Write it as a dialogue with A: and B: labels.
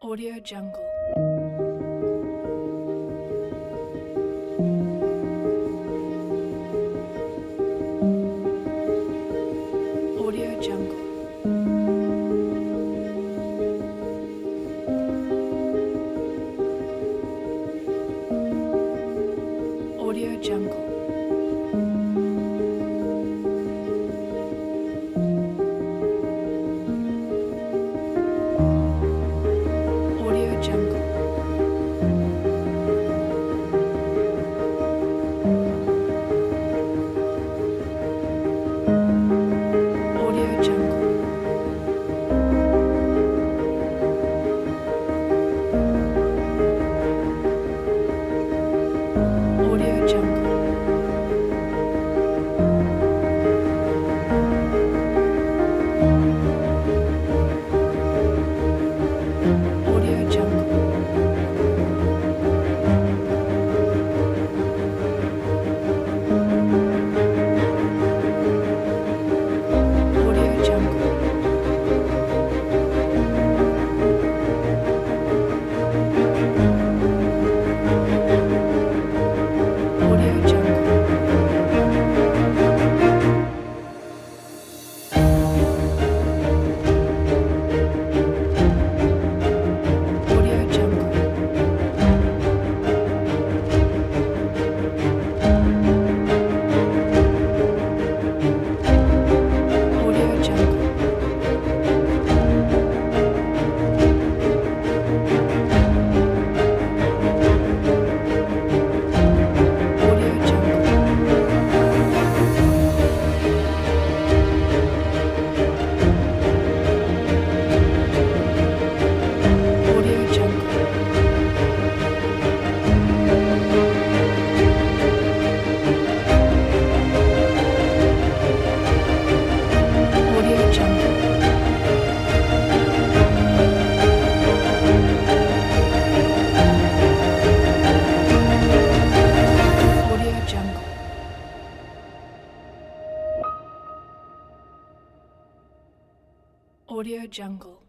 A: Audio Jungle. Audio Jungle. Audio Jungle. Audio Jungle. Audio Jungle. Audio Jungle. Audio Jungle. Audio Jungle. Audio Jungle. Audio Jungle. Audio Jungle. Audio Jungle. Audio Jungle. Audio Jungle. Audio Jungle. Audio Jungle.